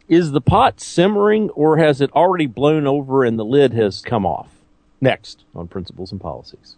Is the pot simmering, or has it already blown over and the lid has come off? Next on Principles and Policies.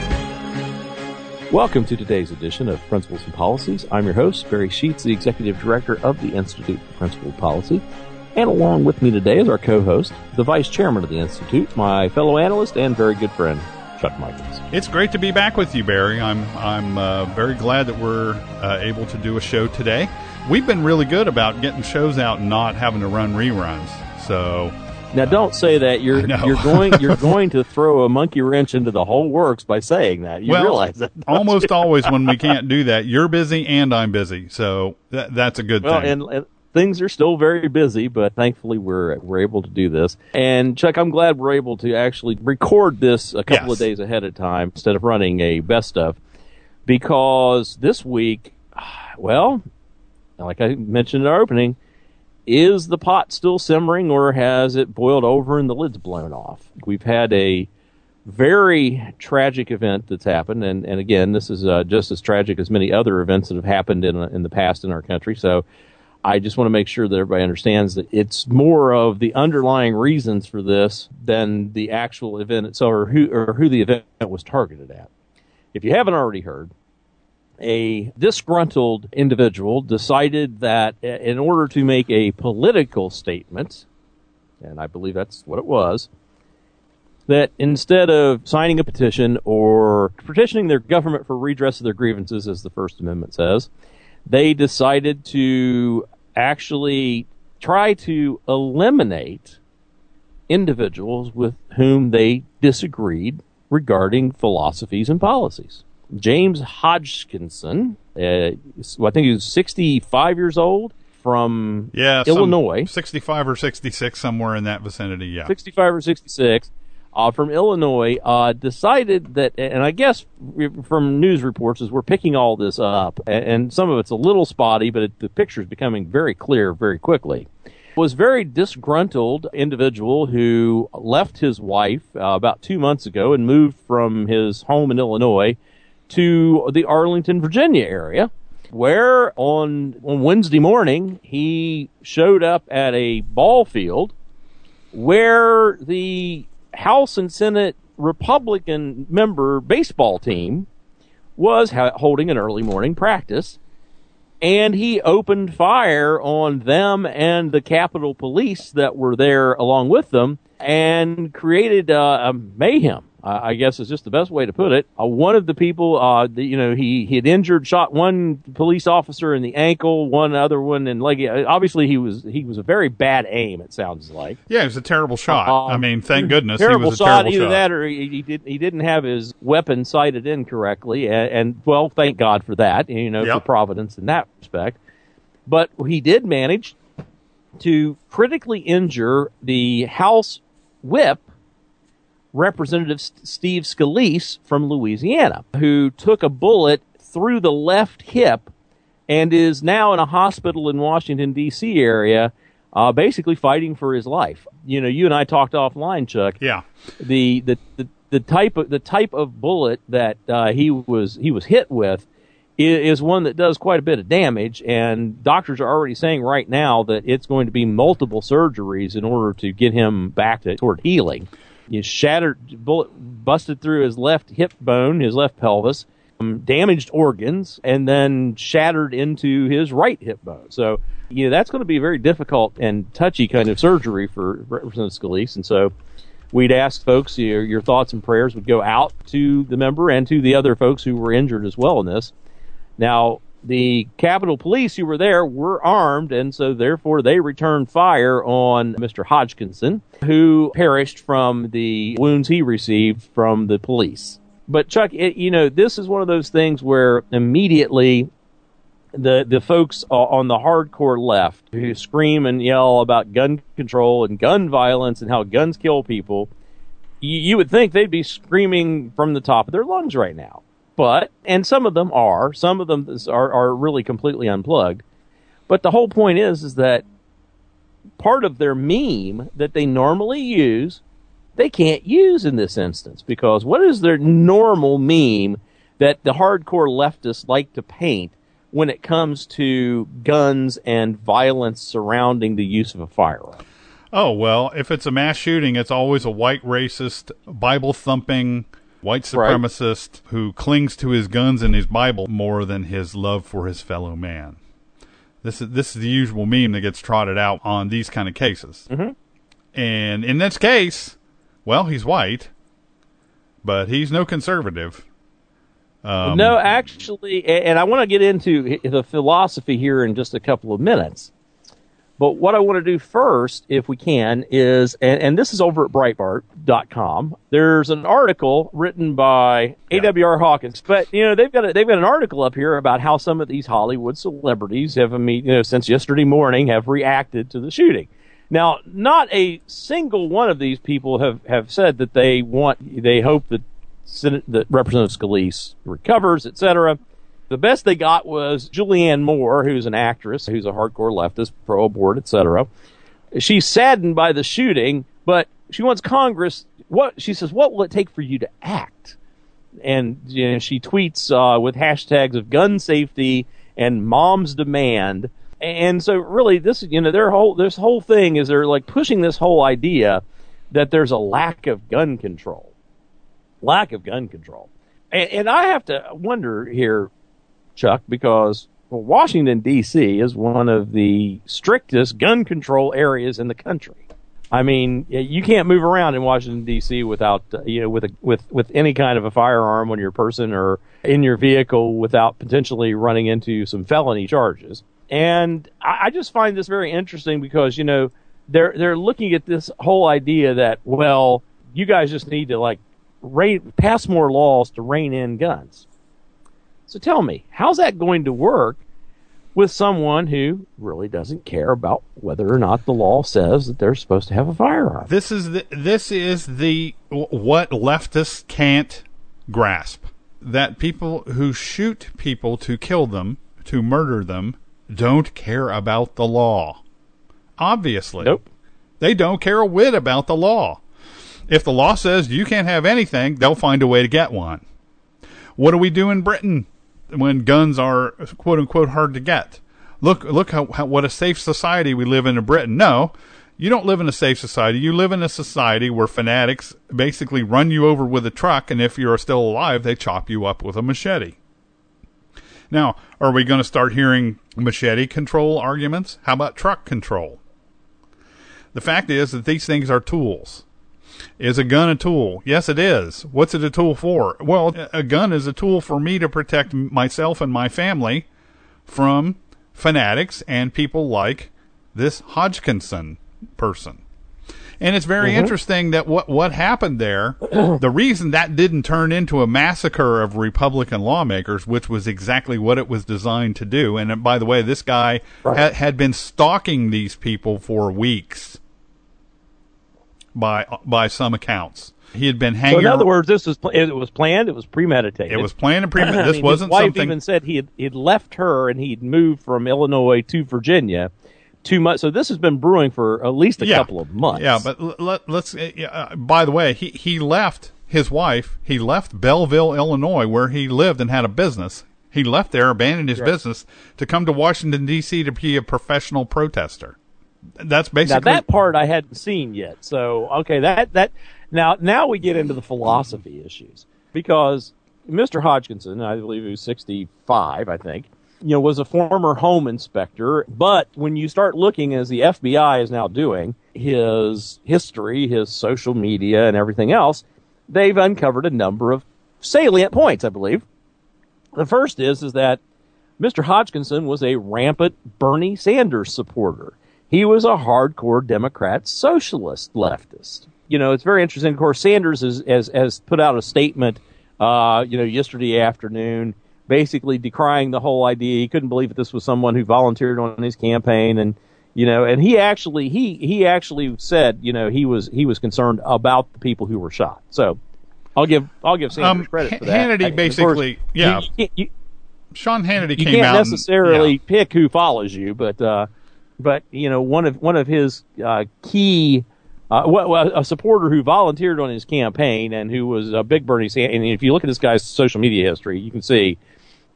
Welcome to today's edition of Principles and Policies. I'm your host, Barry Sheets, the Executive Director of the Institute for Principled Policy. And along with me today is our co-host, the Vice Chairman of the Institute, my fellow analyst and very good friend, Chuck Michaels. It's great to be back with you, Barry. I'm very glad that we're able to do a show today. We've been really good about getting shows out and not having to run reruns. So now, don't say that. You're going to throw a monkey wrench into the whole works by saying that. You realize that? Almost always when we can't do that, you're busy and I'm busy, so that's a good thing. And things are still very busy, but thankfully we're able to do this. And Chuck, I'm glad we're able to actually record this a couple of days ahead of time instead of running a best of, because this week, well, like I mentioned in our opening, is the pot still simmering, or has it boiled over and the lid's blown off? We've had a very tragic event that's happened, and again, this is just as tragic as many other events that have happened in the past in our country. So I just want to make sure that everybody understands that it's more of the underlying reasons for this than the actual event itself, or who the event was targeted at. If you haven't already heard, a disgruntled individual decided that in order to make a political statement, and I believe that's what it was, that instead of signing a petition or petitioning their government for redress of their grievances, as the First Amendment says, they decided to actually try to eliminate individuals with whom they disagreed regarding philosophies and policies. James Hodgkinson, I think he was 65 years old, from Illinois. 65 or 66, somewhere in that vicinity, yeah. 65 or 66, from Illinois, decided that, and I guess from news reports as we're picking all this up, and some of it's a little spotty, but the picture is becoming very clear very quickly, was very disgruntled individual who left his wife about 2 months ago and moved from his home in Illinois to the Arlington, Virginia area, where on Wednesday morning he showed up at a ball field where the House and Senate Republican member baseball team was holding an early morning practice, and he opened fire on them and the Capitol Police that were there along with them and created a mayhem. I guess is just the best way to put it. One of the people, he had shot one police officer in the ankle, one other one in leg. Obviously, he was a very bad aim. It sounds like. Yeah, it was a terrible shot. I mean, thank goodness terrible he was a shot, terrible either shot. That, or he didn't have his weapon sighted in correctly, and well, thank God for that. For providence in that respect. But he did manage to critically injure the House Whip, Representative Steve Scalise from Louisiana, who took a bullet through the left hip and is now in a hospital in Washington, D.C. area, basically fighting for his life. You and I talked offline, Chuck. Yeah. The type of bullet that he was hit with is one that does quite a bit of damage, and doctors are already saying right now that it's going to be multiple surgeries in order to get him back toward healing. Bullet busted through his left hip bone, his left pelvis, damaged organs, and then shattered into his right hip bone. So, that's going to be a very difficult and touchy kind of surgery for Representative Scalise. And so we'd ask folks, your thoughts and prayers would go out to the member and to the other folks who were injured as well in this. Now, the Capitol Police who were there were armed, and so therefore they returned fire on Mr. Hodgkinson, who perished from the wounds he received from the police. But Chuck, this is one of those things where immediately the folks on the hardcore left who scream and yell about gun control and gun violence and how guns kill people, you would think they'd be screaming from the top of their lungs right now. And some of them are really completely unplugged. But the whole point is that part of their meme that they normally use, they can't use in this instance, because what is their normal meme that the hardcore leftists like to paint when it comes to guns and violence surrounding the use of a firearm? Oh, well, if it's a mass shooting, it's always a white racist, Bible-thumping, white supremacist who clings to his guns and his Bible more than his love for his fellow man. This is the usual meme that gets trotted out on these kind of cases. Mm-hmm. And in this case, well, he's white, but he's no conservative. No, actually, and I want to get into the philosophy here in just a couple of minutes. But what I want to do first, if we can, is, and this is over at Breitbart.com. There's an article written by A.W.R. Hawkins, but they've got an article up here about how some of these Hollywood celebrities have, since yesterday morning, have reacted to the shooting. Now, not a single one of these people have said that they hope that Representative Scalise recovers, etc. The best they got was Julianne Moore, who's an actress, who's a hardcore leftist, pro-abort, etc. She's saddened by the shooting, but she wants Congress. She says, what will it take for you to act? And she tweets with hashtags of gun safety and mom's demand. And so, really, this whole thing is they're like pushing this whole idea that there's a lack of gun control. And I have to wonder here, Chuck, because Washington, D.C. is one of the strictest gun control areas in the country. I mean, you can't move around in Washington, D.C. without, with any kind of a firearm on your person or in your vehicle without potentially running into some felony charges. And I just find this very interesting because, they're looking at this whole idea that, well, you guys just need to pass more laws to rein in guns. So tell me, how's that going to work with someone who really doesn't care about whether or not the law says that they're supposed to have a firearm? This is what leftists can't grasp. That people who shoot people to kill them, to murder them, don't care about the law. Obviously. Nope. They don't care a whit about the law. If the law says you can't have anything, they'll find a way to get one. What do we do in Britain when guns are quote unquote hard to get? Look what a safe society we live in Britain. No, you don't live in a safe society. You live in a society where fanatics basically run you over with a truck, and if you're still alive, they chop you up with a machete. Now, are we going to start hearing machete control arguments? How about truck control? The fact is that these things are tools. Is a gun a tool? Yes, it is. What's it a tool for? Well, a gun is a tool for me to protect myself and my family from fanatics and people like this Hodgkinson person. And it's very interesting that what happened there, the reason that didn't turn into a massacre of Republican lawmakers, which was exactly what it was designed to do. And by the way, this guy had been stalking these people for weeks. By some accounts, he had been hanging. So in other words, it was planned. It was premeditated. It was planned and premeditated. This wasn't his wife something. Even said he'd left her and he'd moved from Illinois to Virginia 2 months. So this has been brewing for at least a couple of months. Yeah, but let's. By the way, he left his wife. He left Belleville, Illinois, where he lived and had a business. He left there, abandoned his business to come to Washington, D.C. to be a professional protester. That's basically... Now, that part I hadn't seen yet. So, okay, now we get into the philosophy issues. Because Mr. Hodgkinson, I believe he was 65, I think, was a former home inspector. But when you start looking, as the FBI is now doing, his history, his social media, and everything else, they've uncovered a number of salient points, I believe. The first is that Mr. Hodgkinson was a rampant Bernie Sanders supporter. He was a hardcore Democrat socialist leftist. It's very interesting. Of course, Sanders has put out a statement, yesterday afternoon, basically decrying the whole idea. He couldn't believe that this was someone who volunteered on his campaign, and he actually said, he was concerned about the people who were shot. So I'll give Sanders credit for that. Hannity basically, Sean Hannity came out. You can't necessarily pick who follows you, but one of his key, a supporter who volunteered on his campaign and who was a big Bernie Sanders. And if you look at this guy's social media history, you can see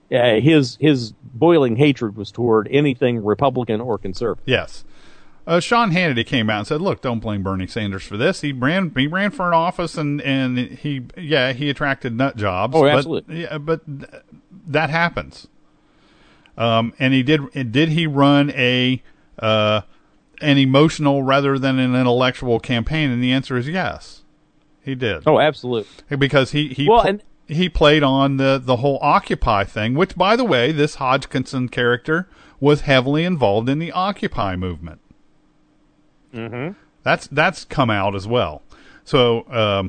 his boiling hatred was toward anything Republican or conservative. Yes. Sean Hannity came out and said, "Look, don't blame Bernie Sanders for this. He ran for an office, and he attracted nut jobs. Oh, absolutely. But that happens. And did he run an emotional rather than an intellectual campaign? And the answer is yes, he did. Oh, absolutely. Because he played on the whole Occupy thing, which, by the way, this Hodgkinson character was heavily involved in the Occupy movement. Mm-hmm. That's come out as well. So,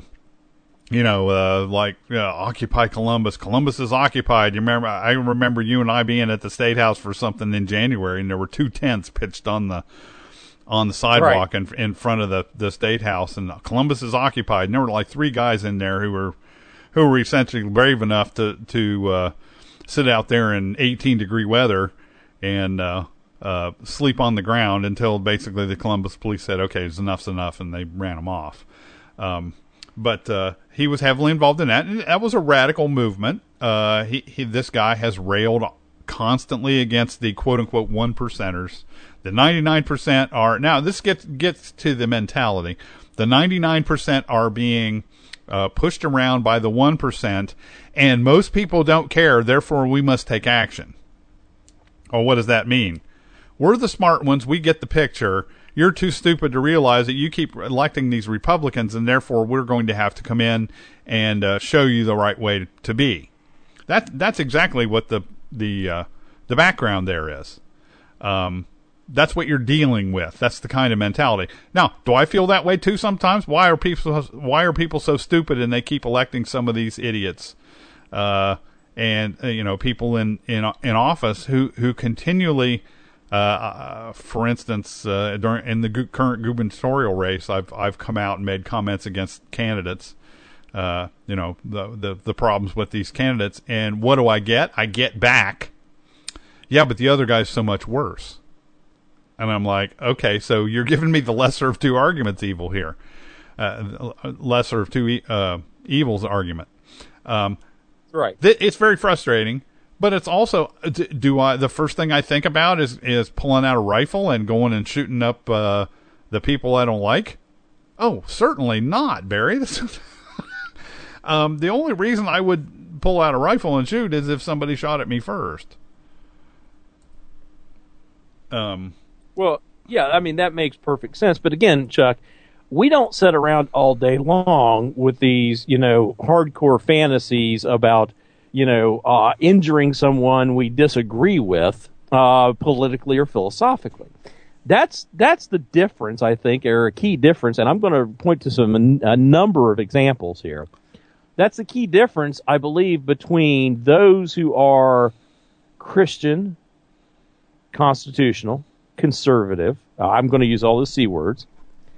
Occupy Columbus. Columbus is occupied. I remember you and I being at the State House for something in January, and there were 2 tents pitched on the sidewalk right in front of the State House, and Columbus is occupied. And there were like 3 guys in there who were essentially brave enough to sit out there in 18-degree weather and sleep on the ground until basically the Columbus police said, "Okay, enough's enough," and they ran them off. But he was heavily involved in that, and that was a radical movement. This guy has railed constantly against the quote-unquote 1%ers. The 99% are... Now, this gets to the mentality. The 99% are being pushed around by the 1%, and most people don't care, therefore we must take action. Oh, what does that mean? We're the smart ones. We get the picture. You're too stupid to realize that you keep electing these Republicans, and therefore we're going to have to come in and show you the right way to be. That's exactly what the background there is. That's what you're dealing with. That's the kind of mentality. Now, do I feel that way too sometimes? Why are people so stupid and they keep electing some of these idiots? And people in office who continually, for instance, in the current gubernatorial race, I've come out and made comments against candidates. The problems with these candidates, and what do I get? I get back. Yeah, but the other guy's so much worse. And I'm like, okay, so you're giving me the lesser of 2 arguments evil here, lesser of 2 evils argument. Right. It's very frustrating, but it's also, the first thing I think about is pulling out a rifle and going and shooting up the people I don't like? Oh, certainly not, Barry. The only reason I would pull out a rifle and shoot is if somebody shot at me first. Well, yeah, I mean, that makes perfect sense. But again, Chuck, we don't sit around all day long with these, hardcore fantasies about, injuring someone we disagree with politically or philosophically. That's the difference, I think, or a key difference, and I'm going to point to a number of examples here. That's the key difference, I believe, between those who are Christian, constitutional, conservative, I'm going to use all the C words,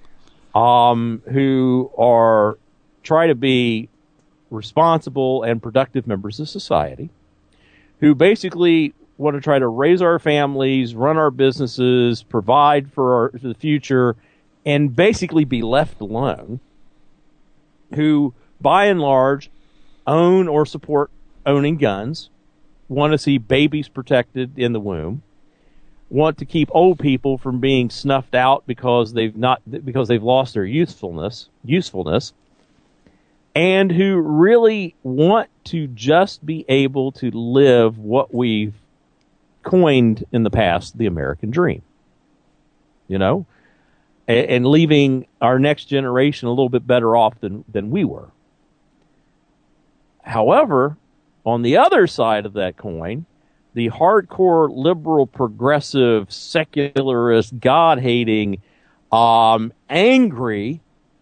who are try to be responsible and productive members of society, who basically want to try to raise our families, run our businesses, provide for the future, and basically be left alone, who, by and large, own or support owning guns, want to see babies protected in the womb, want to keep old people from being snuffed out because they've lost their usefulness, and who really want to just be able to live what we've coined in the past, the American dream. And leaving our next generation a little bit better off than we were. However, on the other side of that coin, the hardcore liberal, progressive, secularist, God-hating, angry,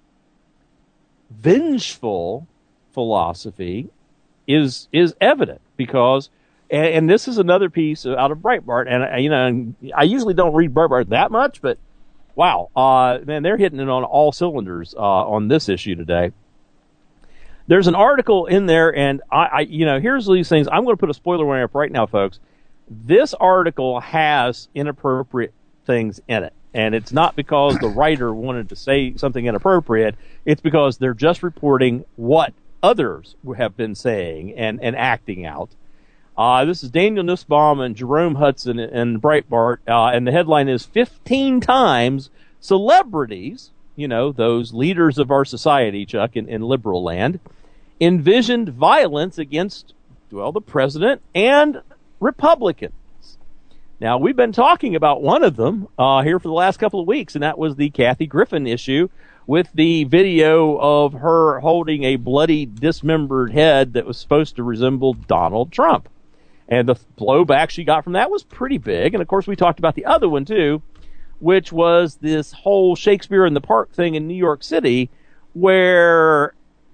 vengeful philosophy is evident because, and this is another piece out of Breitbart, and I usually don't read Breitbart that much, but wow, man, they're hitting it on all cylinders on this issue today. There's an article in there, and I here's these things. I'm going to put a spoiler warning up right now, folks. This article has inappropriate things in it, and it's not because the writer wanted to say something inappropriate. It's because they're just reporting what others have been saying and acting out. This is Daniel Nussbaum and Jerome Hudson and Breitbart, and the headline is 15 times celebrities, those leaders of our society, Chuck, in liberal land, envisioned violence against, the president and Republicans. Now, we've been talking about one of them here for the last couple of weeks, and that was the Kathy Griffin issue with the video of her holding a bloody, dismembered head that was supposed to resemble Donald Trump. And the blowback she got from that was pretty big. And, of course, we talked about the other one, too, which was this whole Shakespeare in the Park thing in New York City, where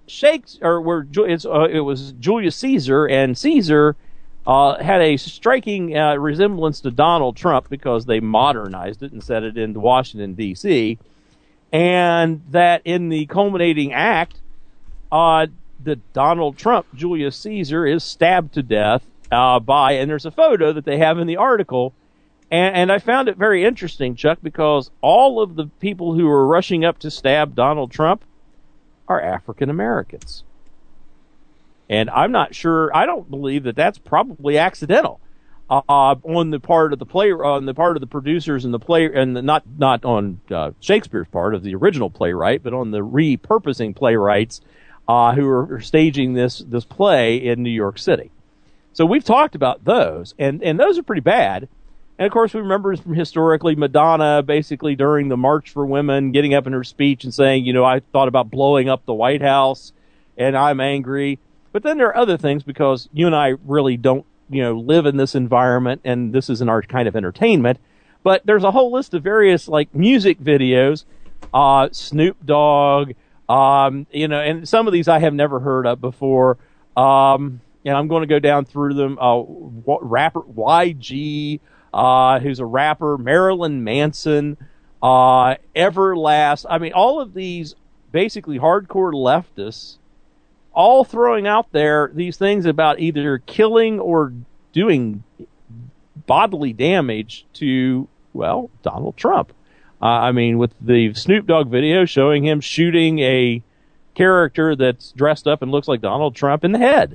it was Julius Caesar, and Caesar had a striking resemblance to Donald Trump because they modernized it and set it in Washington, D.C., and that in the culminating act, the Donald Trump, Julius Caesar, is stabbed to death and there's a photo that they have in the article, and I found it very interesting, Chuck, because all of the people who are rushing up to stab Donald Trump are African Americans. And I'm not sure. I don't believe that that's probably accidental on the part of the producers and the player, and not on Shakespeare's part of the original playwright, but on the repurposing playwrights who are staging this play in New York City. So we've talked about those, and those are pretty bad. And of course, we remember from historically Madonna basically during the March for Women getting up in her speech and saying, I thought about blowing up the White House, and I'm angry. But then there are other things, because you and I really don't, live in this environment, and this isn't our kind of entertainment. But there's a whole list of various, music videos, Snoop Dogg, and some of these I have never heard of before. And I'm going to go down through them. Rapper YG, who's a rapper, Marilyn Manson, Everlast. I mean, all of these basically hardcore leftists, all throwing out there these things about either killing or doing bodily damage to, Donald Trump. With the Snoop Dogg video showing him shooting a character that's dressed up and looks like Donald Trump in the head.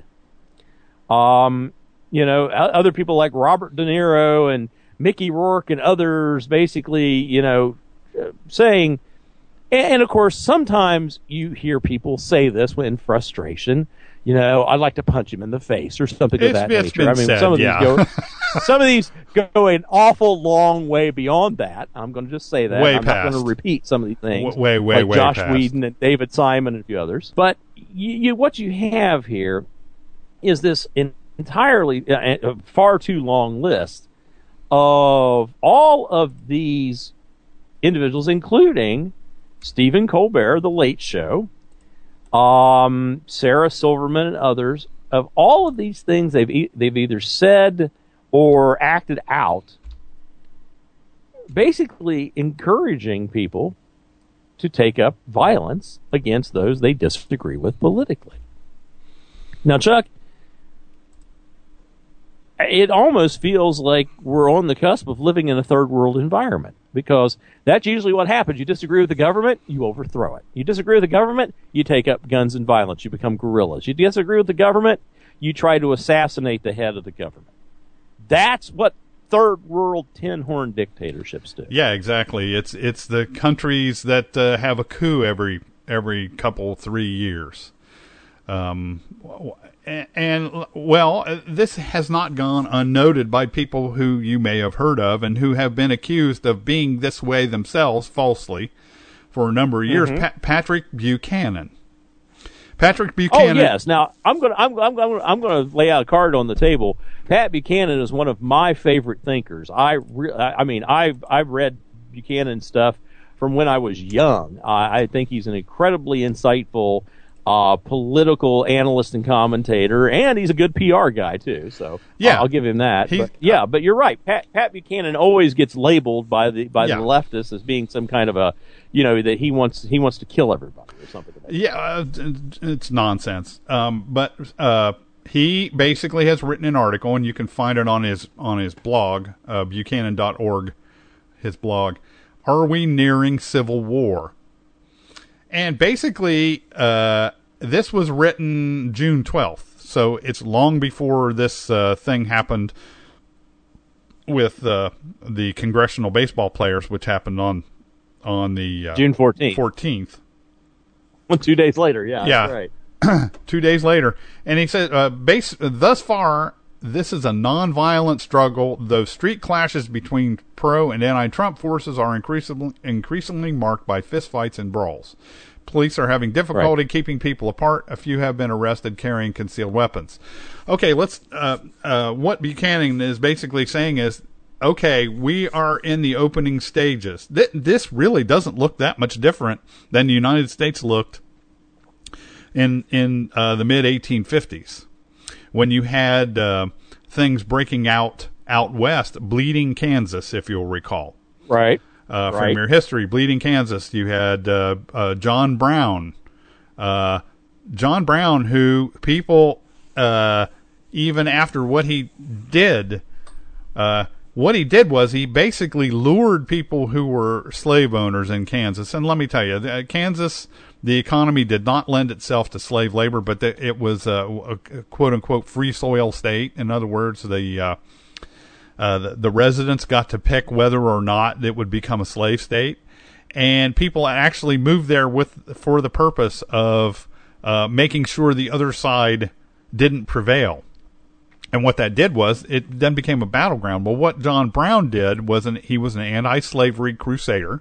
Other people like Robert De Niro and Mickey Rourke and others basically, saying, and of course, sometimes you hear people say this in frustration, I'd like to punch him in the face or something of that nature. Some of these go an awful long way beyond that. I'm going to just say that. I'm not going to repeat some of these things. Way Josh past. Whedon and David Simon and a few others. But what you have here is this entirely far too long list of all of these individuals, including Stephen Colbert, The Late Show, Sarah Silverman, and others. Of all of these things, they've either said or acted out, basically encouraging people to take up violence against those they disagree with politically. Now, Chuck, it almost feels like we're on the cusp of living in a third world environment, because that's usually what happens. You disagree with the government, you overthrow it. You disagree with the government, you take up guns and violence. You become guerrillas. You disagree with the government, you try to assassinate the head of the government. That's what third world tin-horn dictatorships do. Yeah, exactly. It's the countries that have a coup every 3 years. This has not gone unnoted by people who you may have heard of and who have been accused of being this way themselves falsely for a number of years. Mm-hmm. Patrick Buchanan. Oh yes. Now I'm gonna lay out a card on the table. Pat Buchanan is one of my favorite thinkers. I've read Buchanan stuff from when I was young. I think he's an incredibly insightful political analyst and commentator, and he's a good PR guy too. So yeah, I'll give him that. But you're right. Pat Buchanan always gets labeled by the leftists as being some kind of a, that he wants to kill everybody or something. It's nonsense. But he basically has written an article, and you can find it on his blog, Buchanan.org, his blog. Are we nearing civil war? And basically, this was written June 12th, So it's long before this thing happened with the congressional baseball players, which happened on the June 14th. 14th. Well, 2 days later, yeah. That's right. 2 days later. And he said, thus far, this is a nonviolent struggle, though street clashes between pro and anti-Trump forces are increasingly marked by fistfights and brawls. Police are having difficulty keeping people apart. A few have been arrested carrying concealed weapons. Okay, let's. What Buchanan is basically saying is, okay, we are in the opening stages. This really doesn't look that much different than the United States looked in the mid 1850s, when you had things breaking out west, Bleeding Kansas, if you'll recall. Right. From your history, Bleeding Kansas, you had John Brown. John Brown, who people, even after what he did was he basically lured people who were slave owners in Kansas. And let me tell you, Kansas, the economy did not lend itself to slave labor, but it was a quote-unquote free soil state. In other words, the residents got to pick whether or not it would become a slave state, and people actually moved there for the purpose of making sure the other side didn't prevail. And what that did was it then became a battleground. Well, what John Brown did was he was an anti-slavery crusader,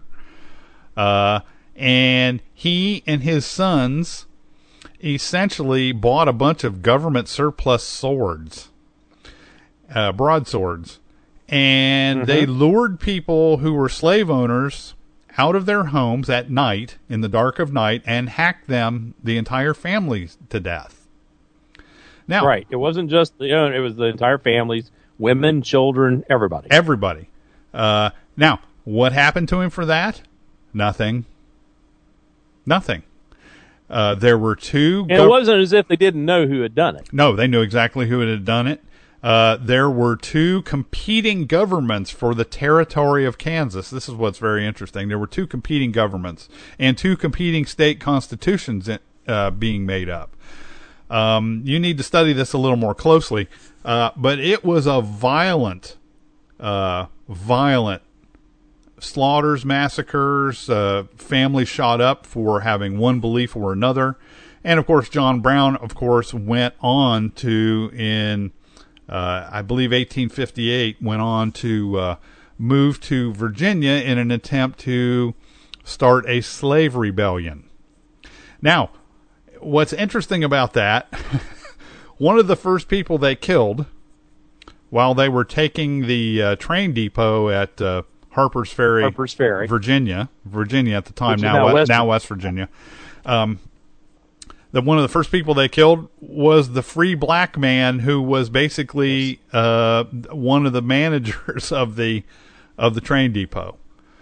and he and his sons essentially bought a bunch of government surplus swords, broadswords. And they lured people who were slave owners out of their homes at night, in the dark of night, and hacked them, the entire families, to death. Now, right. It wasn't just the owner, it was the entire families, women, children, everybody. Everybody. Now, what happened to him for that? Nothing. There were two... And it wasn't as if they didn't know who had done it. No, they knew exactly who had done it. There were two competing governments for the territory of Kansas. This is what's very interesting. There were two competing governments and two competing state constitutions being made up. You need to study this a little more closely, but it was a violent slaughters, massacres, families shot up for having one belief or another. And, of course, John Brown, went on to, I believe 1858, went on to move to Virginia in an attempt to start a slave rebellion. Now, what's interesting about that, one of the first people they killed while they were taking the train depot at Harper's Ferry, Virginia at the time, now West Virginia. One of the first people they killed was the free black man who was basically one of the managers of the train depot,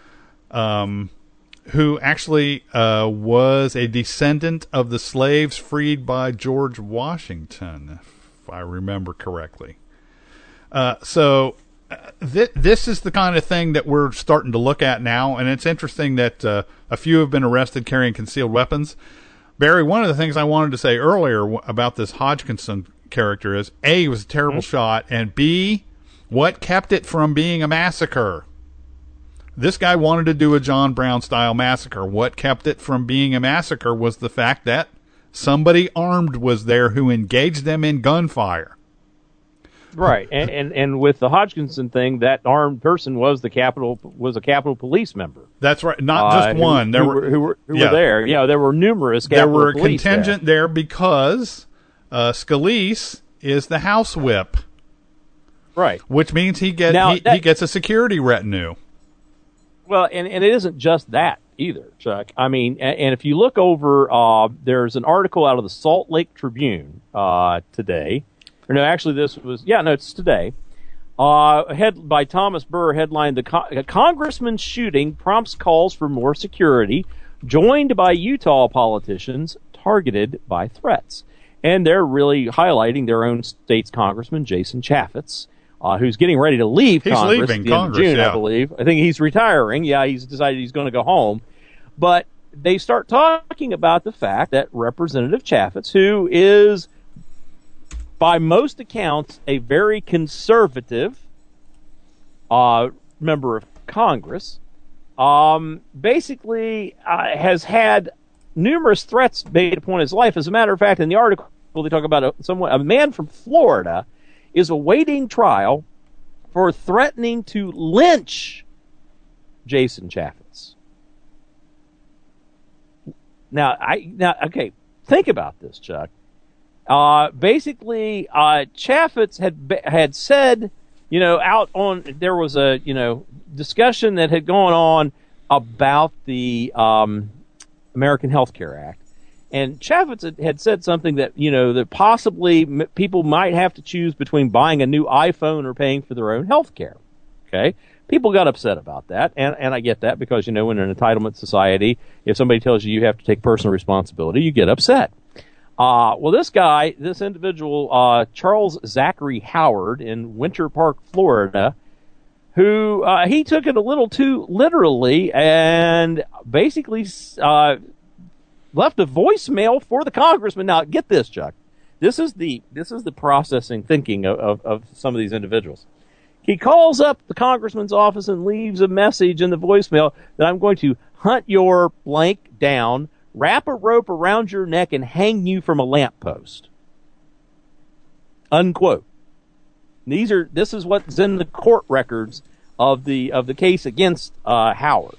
who actually was a descendant of the slaves freed by George Washington, if I remember correctly. This is the kind of thing that we're starting to look at now, and it's interesting that a few have been arrested carrying concealed weapons. Barry, one of the things I wanted to say earlier about this Hodgkinson character is, A, it was a terrible shot, and B, what kept it from being a massacre? This guy wanted to do a John Brown-style massacre. What kept it from being a massacre was the fact that somebody armed was there who engaged them in gunfire. Right, and with the Hodgkinson thing, that armed person was a Capitol Police member. That's right, not just one. Who were there. Yeah, there were numerous Capitol Police. There were a contingent there because Scalise is the House Whip. Right, which means he gets a security retinue. Well, and it isn't just that either, Chuck. I mean, and if you look over, there's an article out of the Salt Lake Tribune today. Or no, actually, it's today. Head by Thomas Burr, headlined the Congressman's shooting prompts calls for more security, joined by Utah politicians targeted by threats. And they're really highlighting their own state's congressman, Jason Chaffetz, who's getting ready to leave Congress at the end of June, I believe. I think he's retiring. Yeah, he's decided he's going to go home. But they start talking about the fact that Representative Chaffetz, who is by most accounts, a very conservative member of Congress, basically has had numerous threats made upon his life. As a matter of fact, in the article, they talk about a man from Florida is awaiting trial for threatening to lynch Jason Chaffetz. Now, okay, think about this, Chuck. Basically, Chaffetz had said, there was a, discussion that had gone on about the American Health Care Act. And Chaffetz had said something that, that possibly people might have to choose between buying a new iPhone or paying for their own health care. Okay? People got upset about that, and I get that because, in an entitlement society, if somebody tells you have to take personal responsibility, you get upset. Well, this individual, Charles Zachary Howard in Winter Park, Florida, who he took it a little too literally and basically left a voicemail for the congressman. Now, get this, Chuck. This is the processing thinking of some of these individuals. He calls up the congressman's office and leaves a message in the voicemail that I'm going to hunt your blank down, wrap a rope around your neck, and hang you from a lamppost. Unquote. This is what's in the court records of the case against Howard.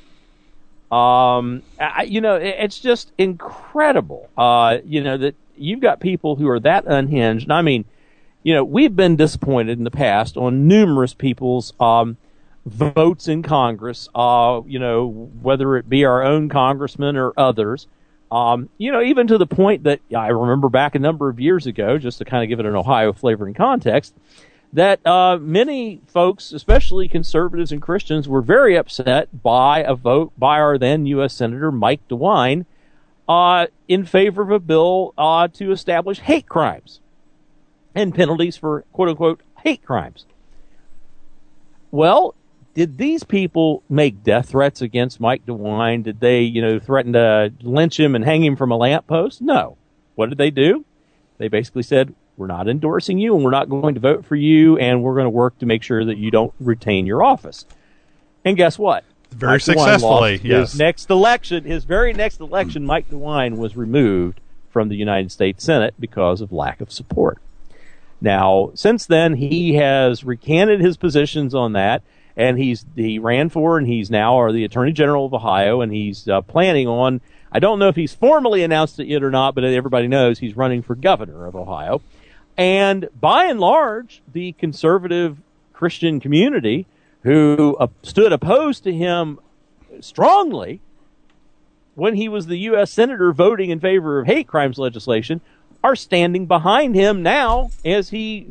It's just incredible. That you've got people who are that unhinged. And I mean, we've been disappointed in the past on numerous people's votes in Congress. Whether it be our own congressmen or others. Even to the point that I remember back a number of years ago, just to kind of give it an Ohio flavor and context, that many folks, especially conservatives and Christians, were very upset by a vote by our then U.S. Senator Mike DeWine in favor of a bill to establish hate crimes and penalties for quote-unquote hate crimes. Well, did these people make death threats against Mike DeWine? Did they, threaten to lynch him and hang him from a lamppost? No. What did they do? They basically said, we're not endorsing you and we're not going to vote for you and we're going to work to make sure that you don't retain your office. And guess what? Very Mike successfully, yes. His very next election, Mike DeWine was removed from the United States Senate because of lack of support. Now, since then, he has recanted his positions on that, and he ran for, and he's now the Attorney General of Ohio, and he's planning on, I don't know if he's formally announced it yet or not, but everybody knows he's running for governor of Ohio. And by and large, the conservative Christian community who stood opposed to him strongly when he was the U.S. Senator voting in favor of hate crimes legislation are standing behind him now as he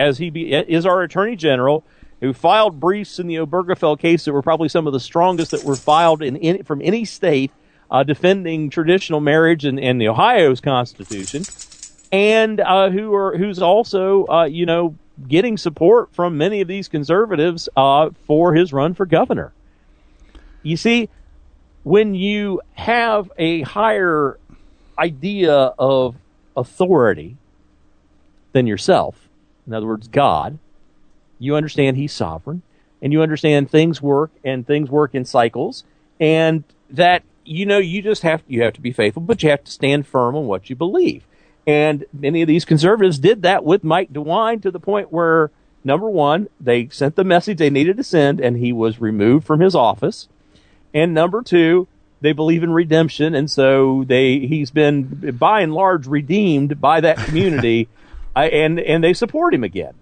is our Attorney General, who filed briefs in the Obergefell case that were probably some of the strongest that were filed from any state defending traditional marriage and the Ohio's Constitution, and who's also getting support from many of these conservatives for his run for governor. You see, when you have a higher idea of authority than yourself, in other words, God, you understand he's sovereign, and you understand things work in cycles, and that you have to be faithful, but you have to stand firm on what you believe. And many of these conservatives did that with Mike DeWine to the point where, number one, they sent the message they needed to send, and he was removed from his office. And number two, they believe in redemption, and so he's been, by and large, redeemed by that community, and they support him again.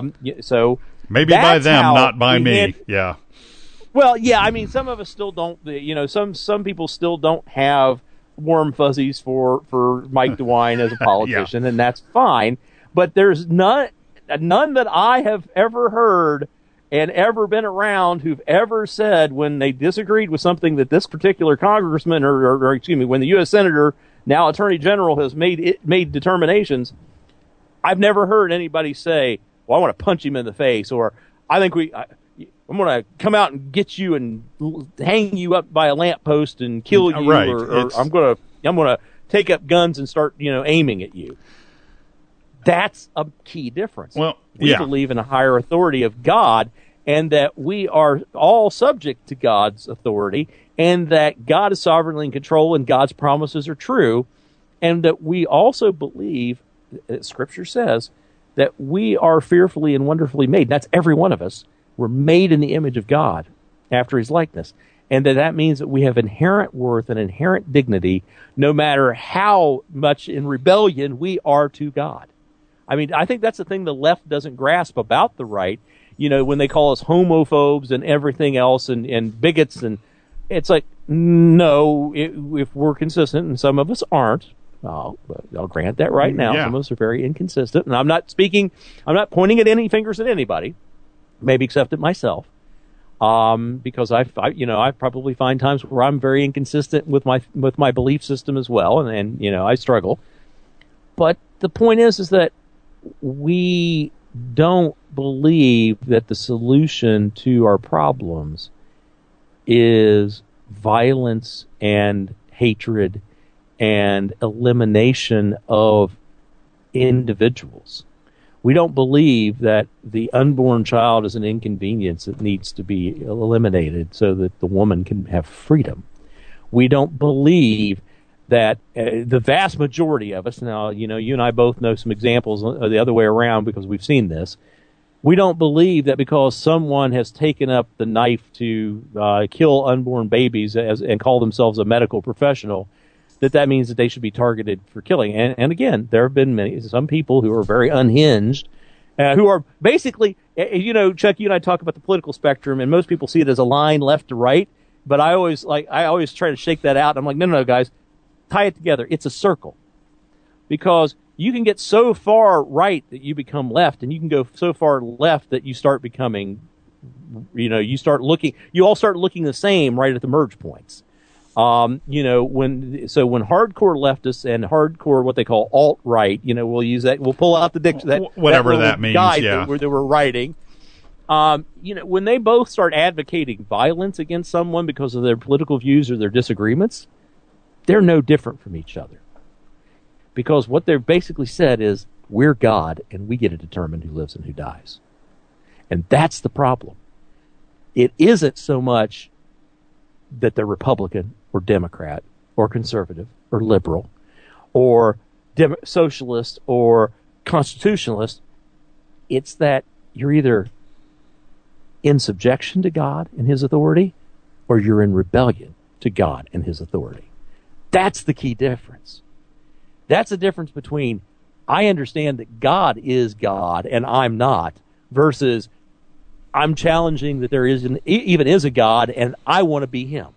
So maybe by them, not by me. Yeah. Well, yeah. I mean, some of us still don't. Some people still don't have warm fuzzies for Mike DeWine as a politician, yeah. And that's fine. But there's none that I have ever heard and ever been around who've ever said when they disagreed with something that this particular congressman or excuse me, when the U.S. Senator, now Attorney General, has made determinations, I've never heard anybody say, well, I want to punch him in the face, or I think I'm going to come out and get you and hang you up by a lamppost and kill you, right. or I'm going to take up guns and start, aiming at you. That's a key difference. Well, we believe in a higher authority of God, and that we are all subject to God's authority, and that God is sovereignly in control and God's promises are true, and that we also believe, Scripture says, that we are fearfully and wonderfully made. That's every one of us. We're made in the image of God after his likeness. And that means that we have inherent worth and inherent dignity no matter how much in rebellion we are to God. I mean, I think that's the thing the left doesn't grasp about the right. You know, when they call us homophobes and everything else and bigots, and it's like, no, if we're consistent, and some of us aren't, I'll grant that right now. Yeah. Some of us are very inconsistent, and I'm not pointing at any fingers at anybody, maybe except at myself. Because I probably find times where I'm very inconsistent with my belief system as well, and I struggle. But the point is that we don't believe that the solution to our problems is violence and hatred and elimination of individuals. We don't believe that the unborn child is an inconvenience that needs to be eliminated so that the woman can have freedom. We don't believe that the vast majority of us, now, you and I both know some examples the other way around because we've seen this. We don't believe that because someone has taken up the knife to kill unborn babies and call themselves a medical professional, that means that they should be targeted for killing. And again, there have been some people who are very unhinged, who are basically, Chuck, you and I talk about the political spectrum, and most people see it as a line left to right. But I always try to shake that out. I'm like, no, guys, tie it together. It's a circle, because you can get so far right that you become left, and you can go so far left that you start becoming, you all start looking the same right at the merge points. When hardcore leftists and hardcore what they call alt-right, we'll use that. We'll pull out whatever that means. Yeah, that we're writing. When they both start advocating violence against someone because of their political views or their disagreements, they're no different from each other. Because what they've basically said is, we're God and we get to determine who lives and who dies. And that's the problem. It isn't so much that they're Republican or Democrat or conservative or liberal or socialist or constitutionalist. It's that you're either in subjection to God and his authority, or you're in rebellion to God and his authority. That's the key difference. That's the difference between, I understand that God is God and I'm not, versus I'm challenging that there even is a God and I want to be him.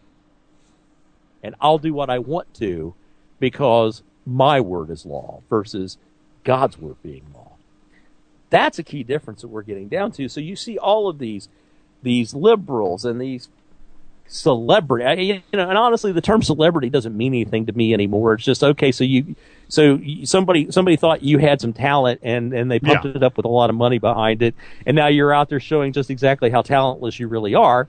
And I'll do what I want to because my word is law versus God's word being law. That's a key difference that we're getting down to. So you see all of these liberals and these celebrity, and honestly, the term celebrity doesn't mean anything to me anymore. It's just, okay, so somebody thought you had some talent and they pumped it up with a lot of money behind it, and now you're out there showing just exactly how talentless you really are.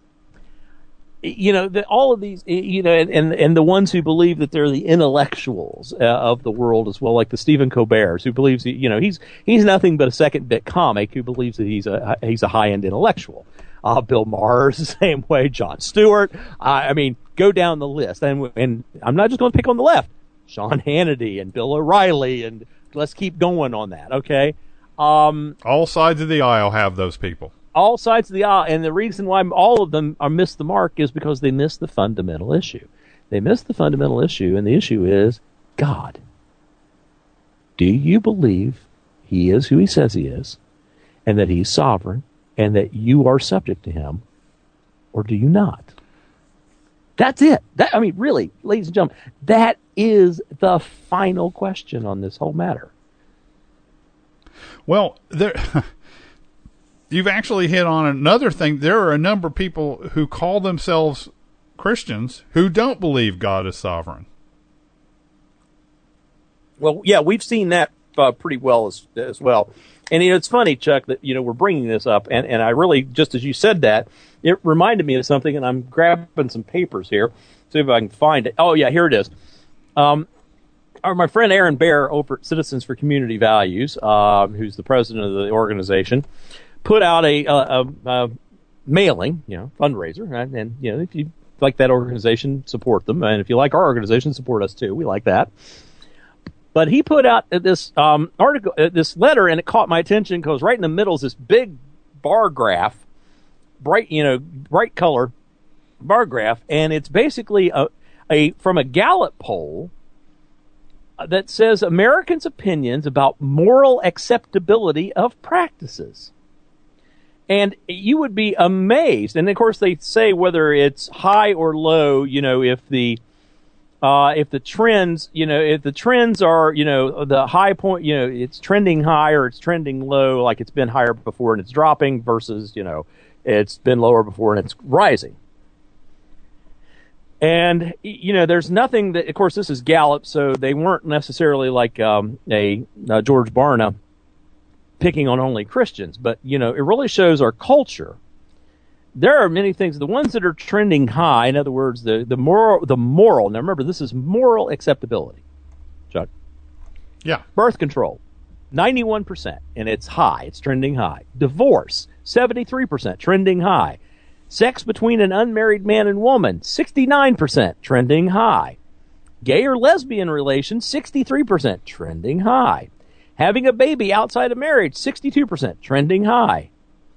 All of these, and the ones who believe that they're the intellectuals of the world as well, like the Stephen Colbert's, who believes, he's nothing but a second-bit comic who believes that he's a high-end intellectual. Bill Maher is the same way. Jon Stewart. Go down the list, and I'm not just going to pick on the left. Sean Hannity and Bill O'Reilly, and let's keep going on that. Okay. All sides of the aisle have those people. All sides of the aisle, and the reason why all of them are missed the mark is because they miss the fundamental issue. They miss the fundamental issue, and the issue is God. Do you believe he is who he says he is, and that he's sovereign, and that you are subject to him, or do you not? That's it. Really, ladies and gentlemen, that is the final question on this whole matter. Well, you've actually hit on another thing. There are a number of people who call themselves Christians who don't believe God is sovereign. Well, yeah, we've seen that pretty well as well. And it's funny, Chuck, that we're bringing this up, and I really, just as you said that, it reminded me of something, and I'm grabbing some papers here, see if I can find it. Oh yeah, here it is. my friend Aaron Bear over at Citizens for Community Values, who's the president of the organization, put out a mailing, fundraiser, and if you like that organization, support them, and if you like our organization, support us too. We like that. But he put out this article, this letter, and it caught my attention because right in the middle is this big bar graph, bright color bar graph, and it's basically from a Gallup poll that says Americans' opinions about moral acceptability of practices. And you would be amazed. And of course they say whether it's high or low, if the trends, if the trends are, the high point, it's trending high or it's trending low, like it's been higher before and it's dropping versus, it's been lower before and it's rising. And, there's nothing that, of course, this is Gallup, so they weren't necessarily like George Barna picking on only Christians, but, it really shows our culture. There are many things, the ones that are trending high, in other words, the moral, now remember, this is moral acceptability, Chuck. Yeah. Birth control, 91%, and it's high, it's trending high. Divorce, 73%, trending high. Sex between an unmarried man and woman, 69%, trending high. Gay or lesbian relations, 63%, trending high. Having a baby outside of marriage, 62%, trending high.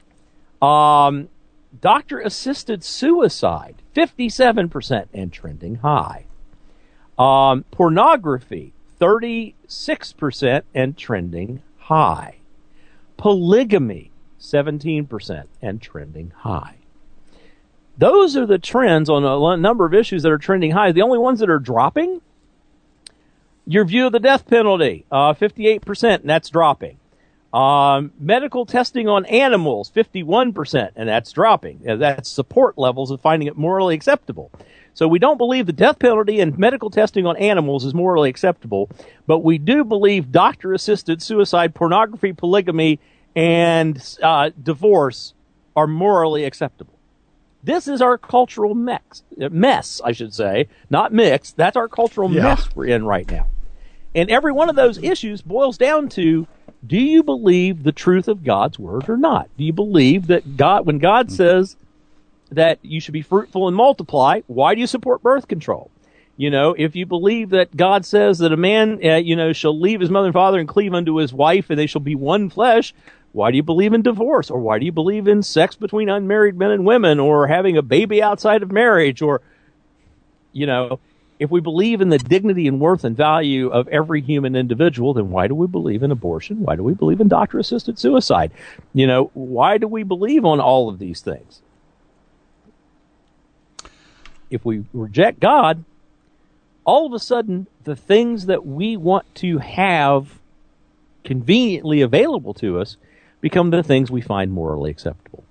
Doctor-assisted suicide, 57%, and trending high. Pornography, 36%, and trending high. Polygamy, 17%, and trending high. Those are the trends on a number of issues that are trending high. The only ones that are dropping, your view of the death penalty, 58%, and that's dropping. Medical testing on animals, 51%, and that's dropping. That's support levels of finding it morally acceptable. So we don't believe the death penalty and medical testing on animals is morally acceptable, but we do believe doctor-assisted suicide, pornography, polygamy, and divorce are morally acceptable. This is our cultural mess, I should say, not mix. That's our cultural mess we're in right now. And every one of those issues boils down to, do you believe the truth of God's word or not? Do you believe that when God says that you should be fruitful and multiply, why do you support birth control? If you believe that God says that a man, shall leave his mother and father and cleave unto his wife and they shall be one flesh, why do you believe in divorce? Or why do you believe in sex between unmarried men and women, or having a baby outside of marriage? Or, if we believe in the dignity and worth and value of every human individual, then why do we believe in abortion? Why do we believe in doctor-assisted suicide? Why do we believe on all of these things? If we reject God, all of a sudden, the things that we want to have conveniently available to us become the things we find morally acceptable.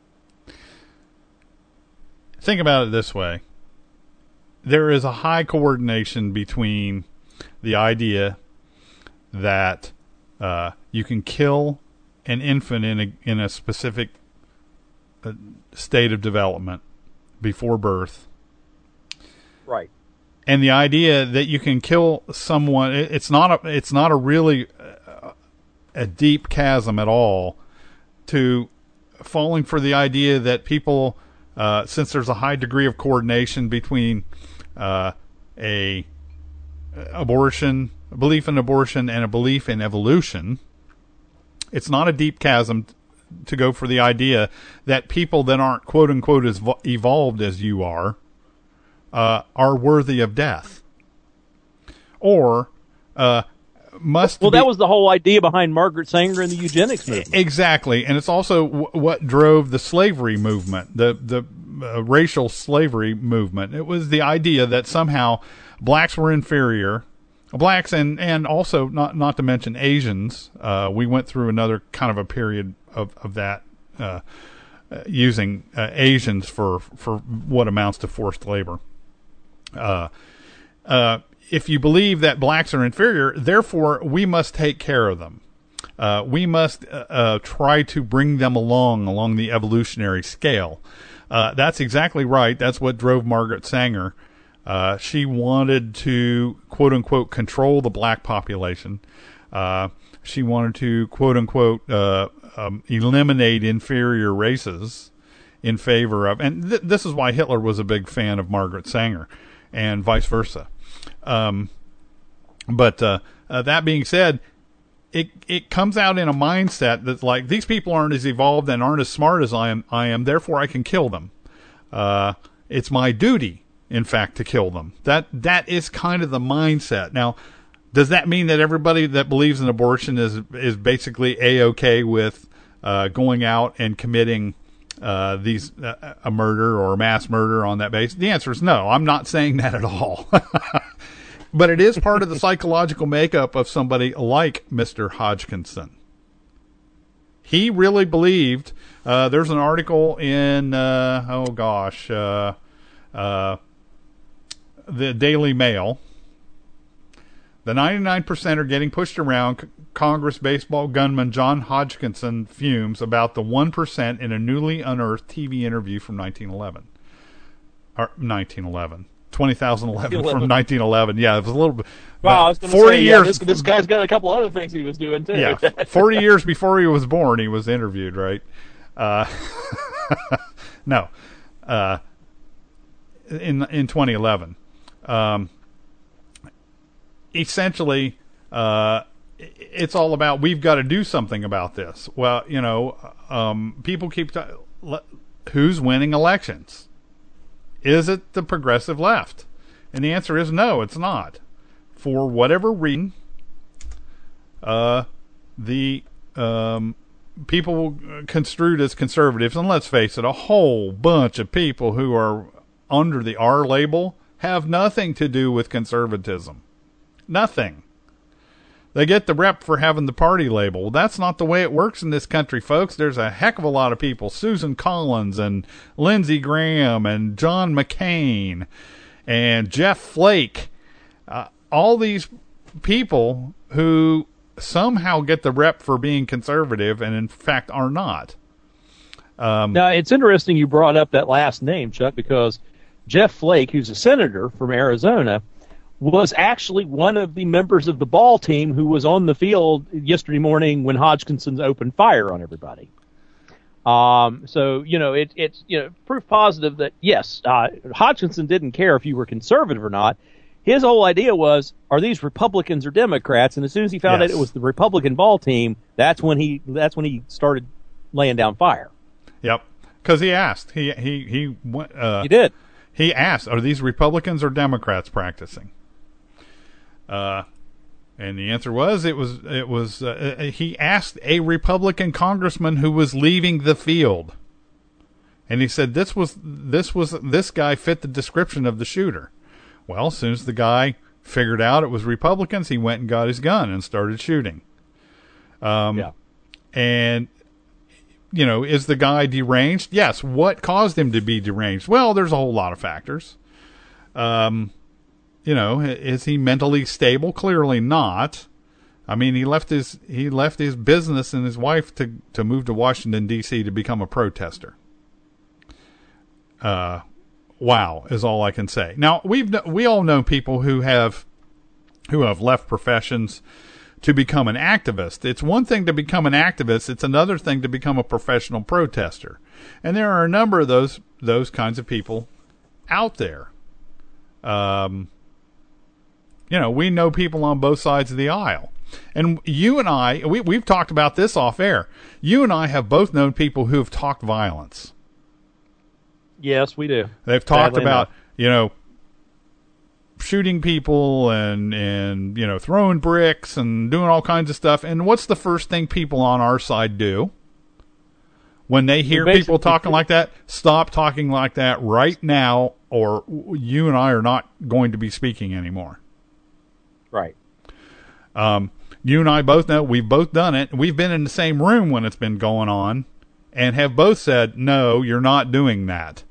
Think about it this way. There is a high coordination between the idea that you can kill an infant in a specific state of development before birth. Right. And the idea that you can kill someone, it's not a really a deep chasm at all to falling for the idea that people, since there's a high degree of coordination between a belief in abortion and a belief in evolution, it's not a deep chasm to go for the idea that people that aren't quote unquote as evolved as you are worthy of death, or that was the whole idea behind Margaret Sanger and the eugenics movement. Exactly, and it's also what drove the slavery movement, the racial slavery movement. It was the idea that somehow blacks were inferior, blacks and also not to mention Asians. We went through another kind of a period of that, using Asians for what amounts to forced labor. If you believe that blacks are inferior, therefore we must take care of them. We must try to bring them along the evolutionary scale. That's exactly right. That's what drove Margaret Sanger. She wanted to, quote unquote control the black population. She wanted to quote unquote eliminate inferior races in favor of, and this is why Hitler was a big fan of Margaret Sanger, and vice versa. But that being said, it comes out in a mindset that, like, these people aren't as evolved and aren't as smart as I am, therefore I can kill them. It's my duty, in fact, to kill them. That is kind of the mindset. Now, does that mean that everybody that believes in abortion is basically A-okay with going out and committing a murder or a mass murder on that basis? The answer is no. I'm not saying that at all. But it is part of the psychological makeup of somebody like Mr. Hodgkinson. He really believed, there's an article in, the Daily Mail. The 99% are getting pushed around. Congress baseball gunman John Hodgkinson fumes about the 1% in a newly unearthed TV interview from 1911. Or 1911. 2011 from 1911. Yeah, it was a little bit. Wow, I was 40 say, years. This guy's got a couple other things he was doing too. Yeah, 40 years before he was born, he was interviewed, right? No, in 2011. Essentially, it's all about, we've got to do something about this. Well, people keep who's winning elections? Is it the progressive left? And the answer is no, it's not. For whatever reason, the people construed as conservatives, and let's face it, a whole bunch of people who are under the R label have nothing to do with conservatism. Nothing. They get the rep for having the party label. Well, that's not the way it works in this country, folks. There's a heck of a lot of people. Susan Collins and Lindsey Graham and John McCain and Jeff Flake. All these people who somehow get the rep for being conservative and in fact are not. Now, it's interesting you brought up that last name, Chuck, because Jeff Flake, who's a senator from Arizona, was actually one of the members of the ball team who was on the field yesterday morning when Hodgkinson's opened fire on everybody. So, it's proof positive that, yes, Hodgkinson didn't care if you were conservative or not. His whole idea was, are these Republicans or Democrats? And as soon as he found out it was the Republican ball team, that's when he started laying down fire. Yep. Because he asked. He did. He asked, are these Republicans or Democrats practicing? And the answer was, he asked a Republican congressman who was leaving the field. And he said, this guy fit the description of the shooter. Well, as soon as the guy figured out it was Republicans, he went and got his gun and started shooting. And, is the guy deranged? Yes. What caused him to be deranged? Well, there's a whole lot of factors. Is he mentally stable? Clearly not. I mean, he left his business and his wife to move to Washington D.C. to become a protester. Wow, is all I can say. Now, we all know people who have left professions to become an activist. It's one thing to become an activist. It's another thing to become a professional protester. And there are a number of those kinds of people out there. We know people on both sides of the aisle. And you and I, we've talked about this off air. You and I have both known people who have talked violence. Yes, we do. They've talked about, shooting people and throwing bricks and doing all kinds of stuff. And what's the first thing people on our side do when they hear people talking like that? Stop talking like that right now, or you and I are not going to be speaking anymore. Right. You and I both know, we've both done it. We've been in the same room when it's been going on and have both said, no, you're not doing that.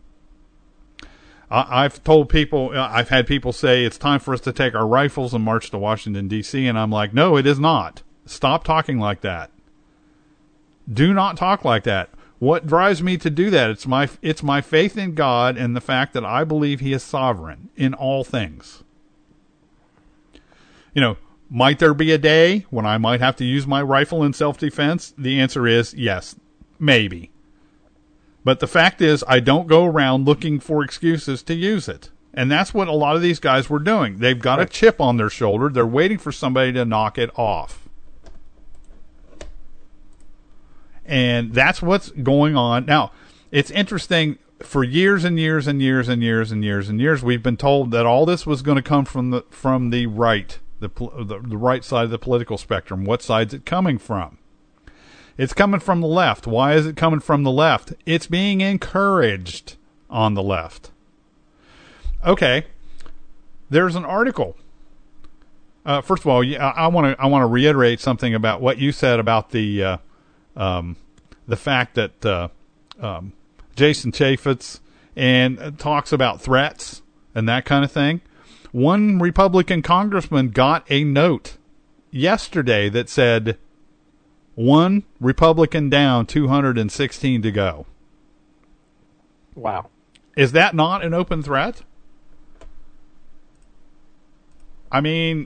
I've told people, I've had people say it's time for us to take our rifles and march to Washington, D.C. And I'm like, no, it is not. Stop talking like that. Do not talk like that. What drives me to do that? It's my faith in God and the fact that I believe He is sovereign in all things. Might there be a day when I might have to use my rifle in self-defense? The answer is yes, maybe. But the fact is, I don't go around looking for excuses to use it. And that's what a lot of these guys were doing. They've got a chip on their shoulder. They're waiting for somebody to knock it off. And that's what's going on. Now, it's interesting. For years and years and years and years and years and years, we've been told that all this was going to come from the right, the right side of the political spectrum. What side's it coming from? It's coming from the left. Why is it coming from the left? It's being encouraged on the left. Okay, there's an article. First of all, I want to reiterate something about what you said about the fact that Jason Chaffetz and talks about threats and that kind of thing. One Republican congressman got a note yesterday that said, 1 Republican down, 216 to go. Wow. Is that not an open threat? I mean,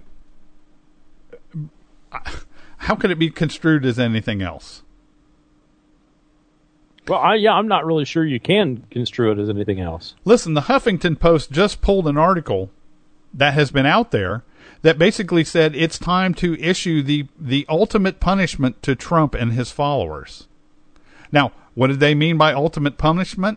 how could it be construed as anything else? Well, I'm not really sure you can construe it as anything else. Listen, the Huffington Post just pulled an article that has been out there that basically said it's time to issue the ultimate punishment to Trump and his followers. What did they mean by ultimate punishment?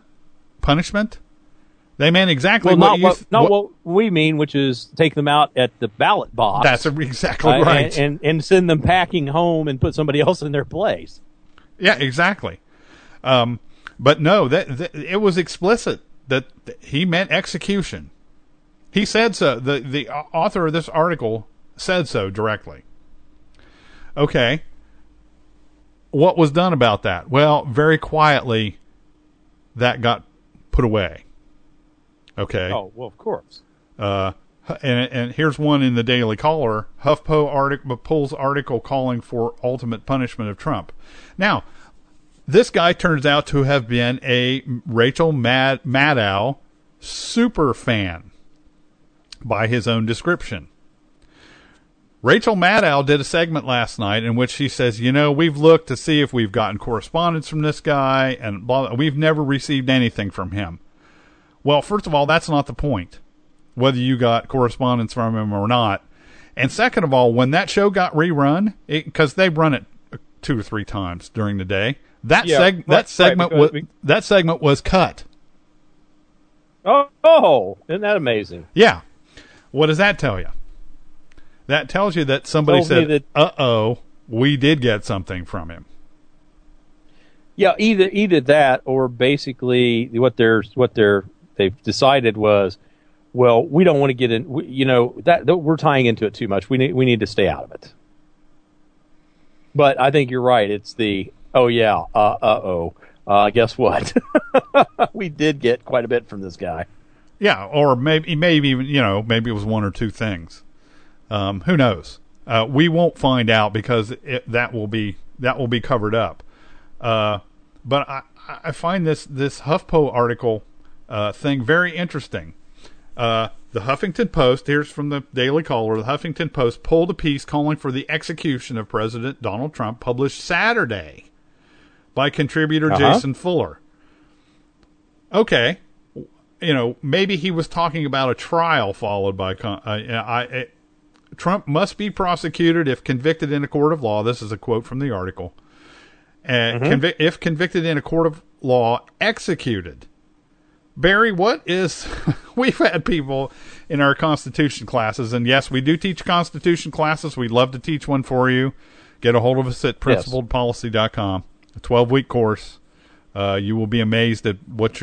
They meant exactly what we mean, which is take them out at the ballot box. That's exactly right. And send them packing home and put somebody else in their place. Yeah, exactly. But no, that it was explicit that he meant execution. He said so. The author of this article said so directly. Okay. What was done about that? Well, very quietly, that got put away. Okay. Oh, well, of course. And here's one in the Daily Caller. HuffPo's article calling for ultimate punishment of Trump. Now, this guy turns out to have been a Rachel Maddow super fan by his own description. Rachel Maddow did a segment last night in which she says, we've looked to see if we've gotten correspondence from this guy, and blah, blah, we've never received anything from him. Well, first of all, that's not the point, whether you got correspondence from him or not. And second of all, when that show got rerun, because they run it 2 or 3 times during the day, that segment was cut. Oh, isn't that amazing? Yeah. What does that tell you? That tells you that somebody said, we did get something from him. Yeah, either that or basically what they've decided was, well, we don't want to get in, that we're tying into it too much. We need to stay out of it. But I think you're right. It's the guess what? We did get quite a bit from this guy. Yeah, or maybe even maybe it was 1 or 2 things. Who knows? We won't find out because that will be covered up. But I find this HuffPo article thing very interesting. The Huffington Post, here's from the Daily Caller, the Huffington Post pulled a piece calling for the execution of President Donald Trump, published Saturday by contributor Jason Fuller. Okay. Maybe he was talking about a trial followed by Trump must be prosecuted if convicted in a court of law. This is a quote from the article. If convicted in a court of law, executed. Barry, we've had people in our Constitution classes, and yes, we do teach Constitution classes. We'd love to teach one for you. Get a hold of us at principledpolicy.com. A 12-week course. You will be amazed at what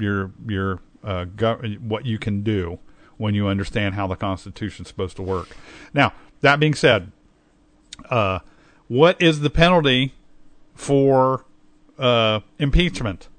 what you can do when you understand how the Constitution is supposed to work. Now, that being said, what is the penalty for impeachment?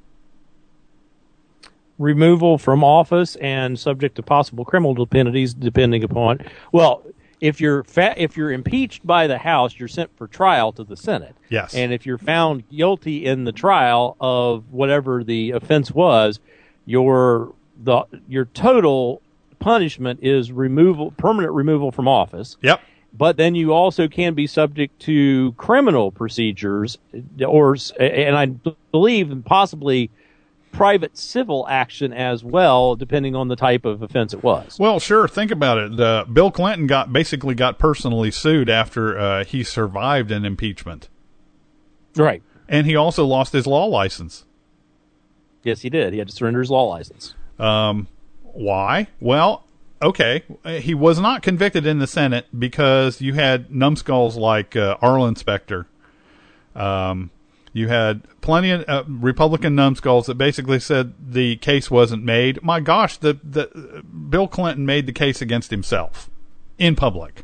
Removal from office and subject to possible criminal penalties, depending upon. Well, if you're impeached by the House, you're sent for trial to the Senate. Yes. And if you're found guilty in the trial of whatever the offense was, your total punishment is permanent removal from office. Yep. But then you also can be subject to criminal procedures, and I believe possibly private civil action as well, depending on the type of offense it was. Well, sure. Think about it. Bill Clinton got personally sued after he survived an impeachment. Right. And he also lost his law license. Yes, he did. He had to surrender his law license. Why? Well, okay. He was not convicted in the Senate because you had numbskulls like Arlen Specter. You had plenty of Republican numbskulls that basically said the case wasn't made. My gosh, the Bill Clinton made the case against himself in public.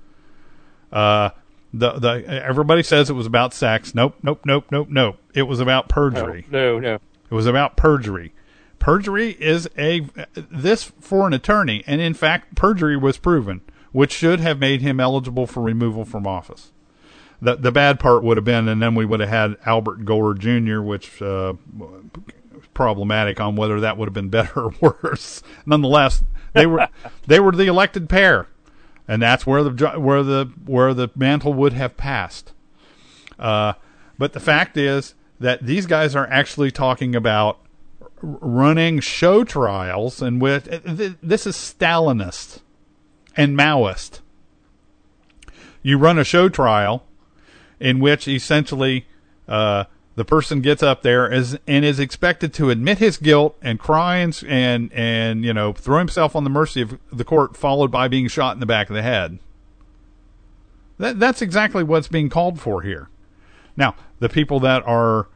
Everybody says it was about sex. Nope. It was about perjury. No. It was about perjury. Perjury is this for an attorney, and in fact, perjury was proven, which should have made him eligible for removal from office. The bad part would have been, and then we would have had Albert Gore Jr., which was problematic on whether that would have been better or worse. Nonetheless, they were the elected pair, and that's where the mantle would have passed. But the fact is that these guys are actually talking about running show trials, and this is Stalinist and Maoist. You run a show trial in which essentially the person gets up there and is expected to admit his guilt and cry and throw himself on the mercy of the court, followed by being shot in the back of the head. That's exactly what's being called for here. Now, the people that are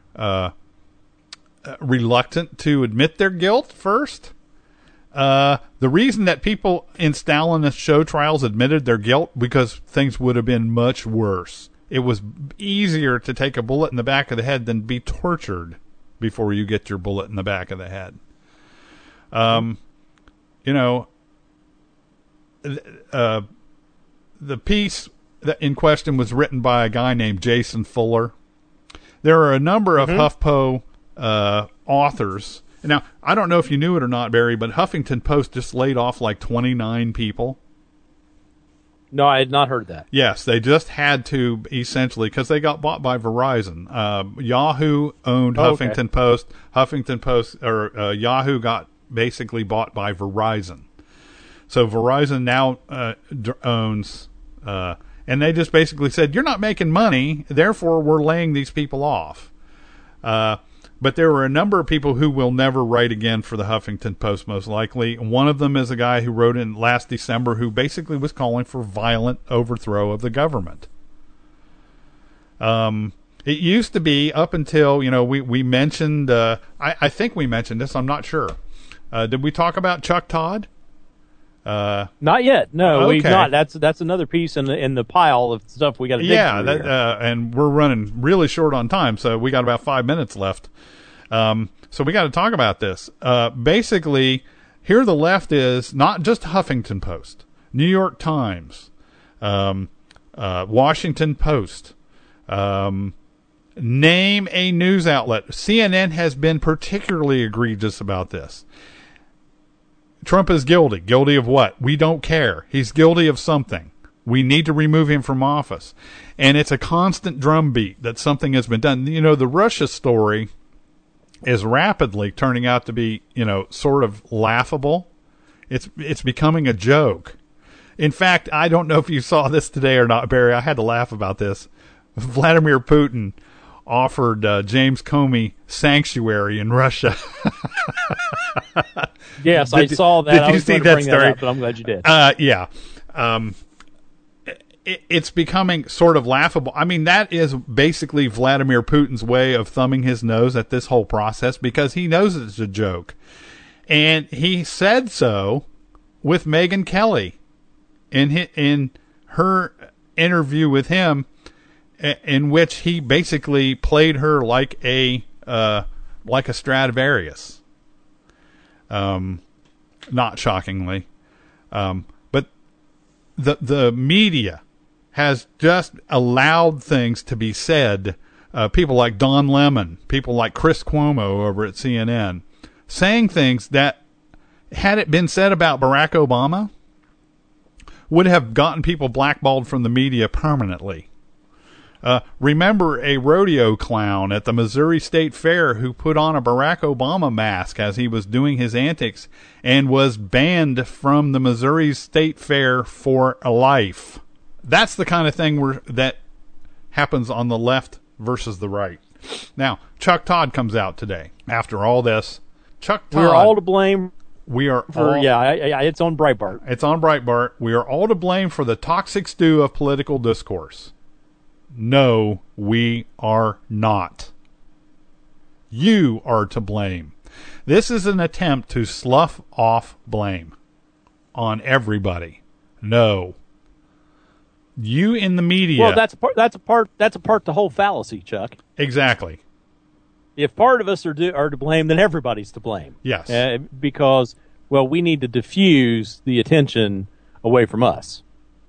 reluctant to admit their guilt first, the reason that people in Stalinist show trials admitted their guilt, because things would have been much worse. It was easier to take a bullet in the back of the head than be tortured before you get your bullet in the back of the head. The piece in question was written by a guy named Jason Fuller. There are a number of HuffPo authors. Now, I don't know if you knew it or not, Barry, but Huffington Post just laid off like 29 people. No, I had not heard that. Yes, they just had to, essentially, because they got bought by Verizon. Yahoo owned Huffington Post. Huffington Post, or Yahoo got basically bought by Verizon. So Verizon now owns, and they just basically said, you're not making money, therefore we're laying these people off. But there were a number of people who will never write again for the Huffington Post, most likely. One of them is a guy who wrote in last December who basically was calling for violent overthrow of the government. It used to be up until, we mentioned, I think we mentioned this, I'm not sure. Did we talk about Chuck Todd? Not yet. No, okay. We've not. That's another piece in the pile of stuff we got to dig through. And we're running really short on time, so we got about 5 minutes left. So we got to talk about this. Basically, here the left is not just Huffington Post, New York Times, Washington Post. Name a news outlet. CNN has been particularly egregious about this. Trump is guilty. Guilty of what? We don't care. He's guilty of something. We need to remove him from office. And it's a constant drumbeat that something has been done. The Russia story is rapidly turning out to be, sort of laughable. It's becoming a joke. In fact, I don't know if you saw this today or not, Barry. I had to laugh about this. Vladimir Putin offered James Comey sanctuary in Russia. Yes, I saw that. Did you see that story? But I'm glad you did. Yeah. It's becoming sort of laughable. I mean, that is basically Vladimir Putin's way of thumbing his nose at this whole process because he knows it's a joke. And he said so with Megyn Kelly in her interview with him, in which he basically played her like a Stradivarius. Not shockingly. But the media has just allowed things to be said. People like Don Lemon, people like Chris Cuomo over at CNN, saying things that had it been said about Barack Obama, would have gotten people blackballed from the media permanently. Remember a rodeo clown at the Missouri State Fair who put on a Barack Obama mask as he was doing his antics and was banned from the Missouri State Fair for life. That's the kind of thing that happens on the left versus the right. Now, Chuck Todd comes out today. After all this, Chuck Todd... We're all to blame. It's on Breitbart. It's on Breitbart. We are all to blame for the toxic stew of political discourse. No, we are not. You are to blame. This is an attempt to slough off blame on everybody. No. You in the media. Well, that's a part the whole fallacy, Chuck. Exactly. If part of us are to blame, then everybody's to blame. Yes. Because, well, we need to diffuse the attention away from us.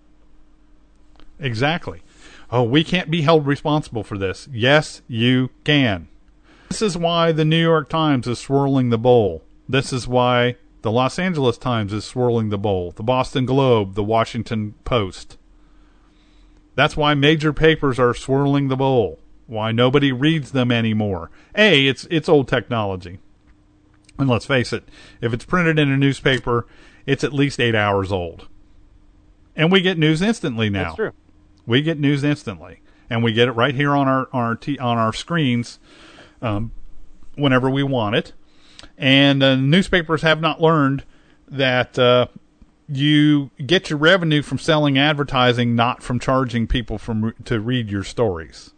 Exactly. Oh, we can't be held responsible for this. Yes, you can. This is why the New York Times is swirling the bowl. This is why the Los Angeles Times is swirling the bowl. The Boston Globe, the Washington Post. That's why major papers are swirling the bowl. Why nobody reads them anymore. It's old technology. And let's face it, if it's printed in a newspaper, it's at least 8 hours old. And we get news instantly now. That's true. We get news instantly, and we get it right here on our screens whenever we want it. And newspapers have not learned that you get your revenue from selling advertising, not from charging people to read your stories.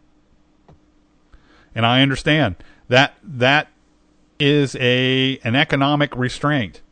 And I understand that is an economic restraint.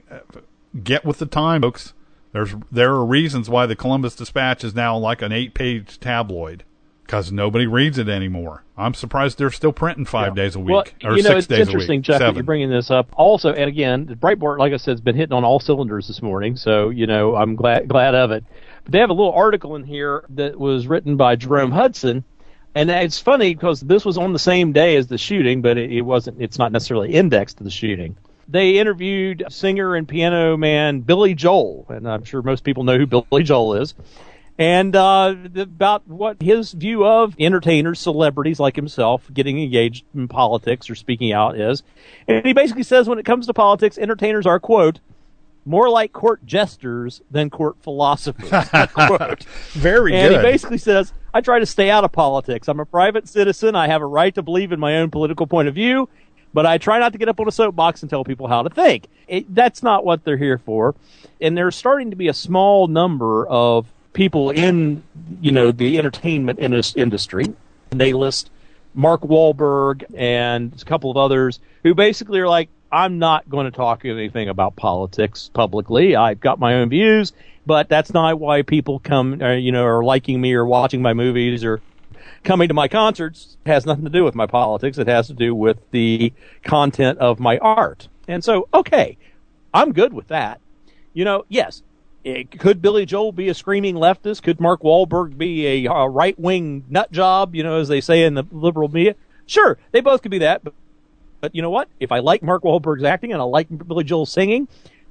Get with the time, folks. There are reasons why the Columbus Dispatch is now like an 8-page tabloid, because nobody reads it anymore. I'm surprised they're still printing 5 days a week, or 6 days a week. It's interesting, Chuck, that you're bringing this up. Also, and again, Breitbart, like I said, has been hitting on all cylinders this morning, so I'm glad of it. But they have a little article in here that was written by Jerome Hudson, and it's funny because this was on the same day as the shooting, but it's not necessarily indexed to the shooting. They interviewed singer and piano man Billy Joel, and I'm sure most people know who Billy Joel is, and about what his view of entertainers, celebrities like himself, getting engaged in politics or speaking out is. And he basically says when it comes to politics, entertainers are, quote, more like court jesters than court philosophers, quote. Very good. And he basically says, I try to stay out of politics. I'm a private citizen. I have a right to believe in my own political point of view, but I try not to get up on a soapbox and tell people how to think. That's not what they're here for. And there's starting to be a small number of people in, the entertainment industry. And they list Mark Wahlberg and a couple of others who basically are like, I'm not going to talk anything about politics publicly. I've got my own views, but that's not why people come, are liking me or watching my movies or coming to my concerts. It has nothing to do with my politics. It has to do with the content of my art. And so, okay, I'm good with that. Yes, could Billy Joel be a screaming leftist? Could Mark Wahlberg be a right-wing nut job, as they say in the liberal media? Sure, they both could be that. But you know what? If I like Mark Wahlberg's acting and I like Billy Joel's singing,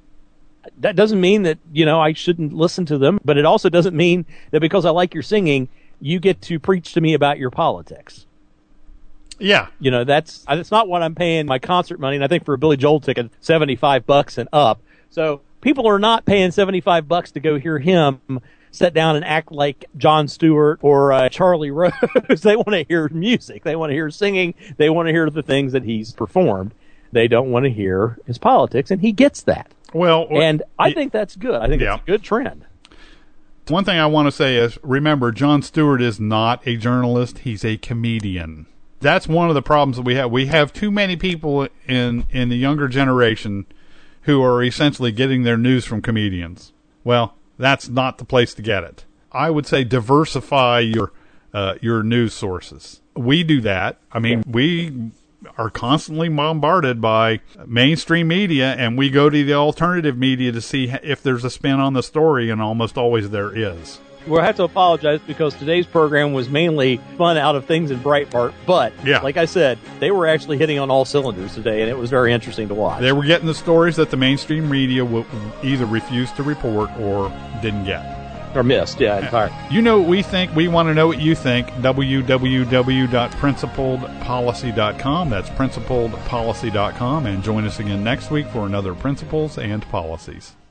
that doesn't mean that, I shouldn't listen to them. But it also doesn't mean that because I like your singing, you get to preach to me about your politics. Yeah. That's not what I'm paying my concert money. And I think for a Billy Joel ticket, $75 and up. So people are not paying $75 to go hear him sit down and act like Jon Stewart or Charlie Rose. They want to hear music. They want to hear singing. They want to hear the things that he's performed. They don't want to hear his politics, and he gets that. Well, and I think that's good. I think it's a good trend. One thing I want to say is, remember, Jon Stewart is not a journalist. He's a comedian. That's one of the problems that we have. We have too many people in the younger generation who are essentially getting their news from comedians. Well, that's not the place to get it. I would say diversify your news sources. We do that. I mean, we are constantly bombarded by mainstream media, and we go to the alternative media to see if there's a spin on the story, and almost always there is. We'll have to apologize because today's program was mainly spun out of things in Breitbart. But, like I said, they were actually hitting on all cylinders today, and it was very interesting to watch. They were getting the stories that the mainstream media either refused to report or didn't get. Or missed, entirely. You know what we think. We want to know what you think. www.principledpolicy.com. That's principledpolicy.com. And join us again next week for another Principles and Policies.